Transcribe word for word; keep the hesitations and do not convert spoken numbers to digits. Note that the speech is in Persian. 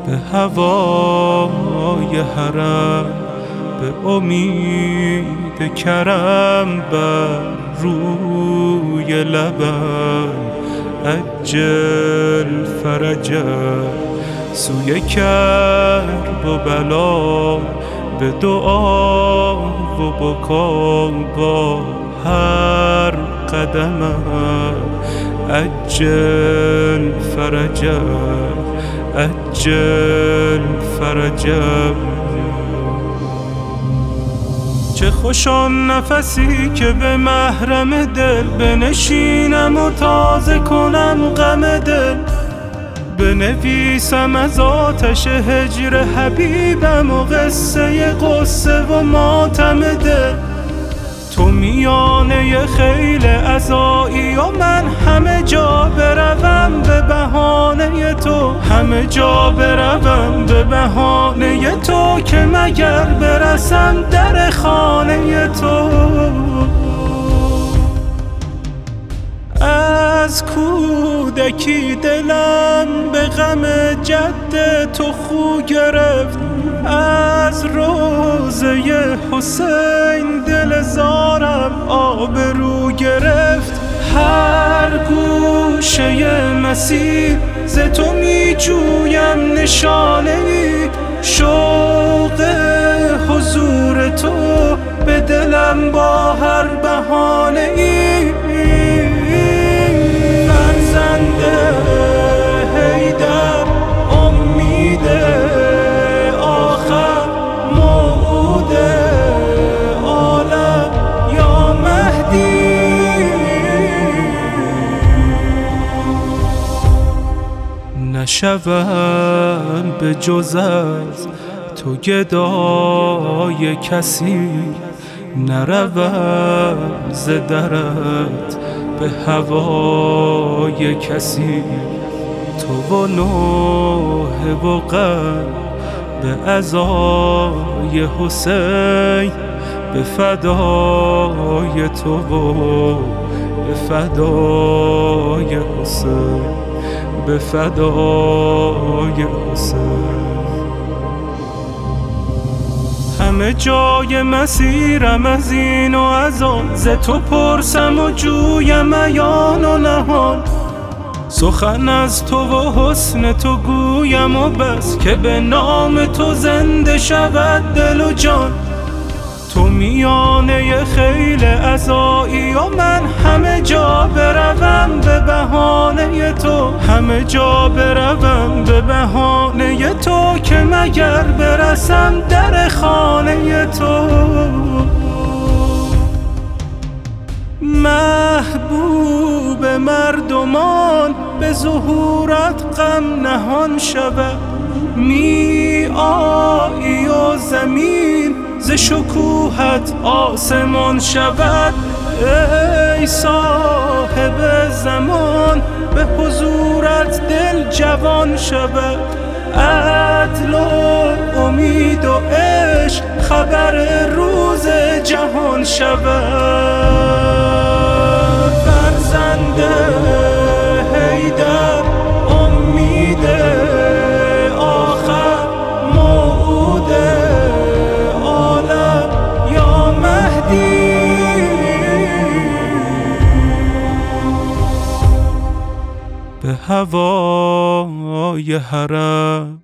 به هوای حرم، به امید کرم بر روی لبم. عجل فرجم سوی کرب و بلا، به دعا و بکا با هر قدمم. عجل فرجم، عجل فرجم. چه خوش آن نفسی که به محرم دل بنشینم و تازه کنم غم دل. بنویسم از آتش هجر حبیبم و قصه غصه و ماتم دل. تو میانه خیل عزایی و من همه جا بروم به بهانه تو. همه جا بروم به بهانه تو، که مگر برسم در خانه تو. از کودکی دلم به غم جد تو خو گرفت. از روضه حسین دل زارم آبرو گرفت. هر گوشه مسیر ز تو می جویم نشانه ای. شوق حضور تو به دلم با هر بهانه ای. فرزند حیدر امید آخر، موعود عالم یا مهدی. نشوم به جز از تو گدای کسی، نروم ز درت به هوای کسی. تو و نوح و غم به عزای حسین، به فدای تو و به فدای حسین، به فدای حسین. همه جای مسیرم از این و از آن، ز تو پرسم و جویم عیان و نهان. سخن از تو و حسن تو گویم و بس، که به نام تو زنده شود دل و جان. تو میانه خیل عزایی و من همه جا بروم به بهانه تو. همه جا بروم به بهانه تو، که مگر برسم در خانه تو. محبوب مردمان به ظهورت غم نهان شود. می آیی و زمین ز شکوهت آسمان شود. ای صاحب زمان به حضورت دل جوان شود. عدل و امید و عشق خبر روز جهان شود. فرزند حیدر امید آخر، موعود عالم یا مهدی. به هوای حرم،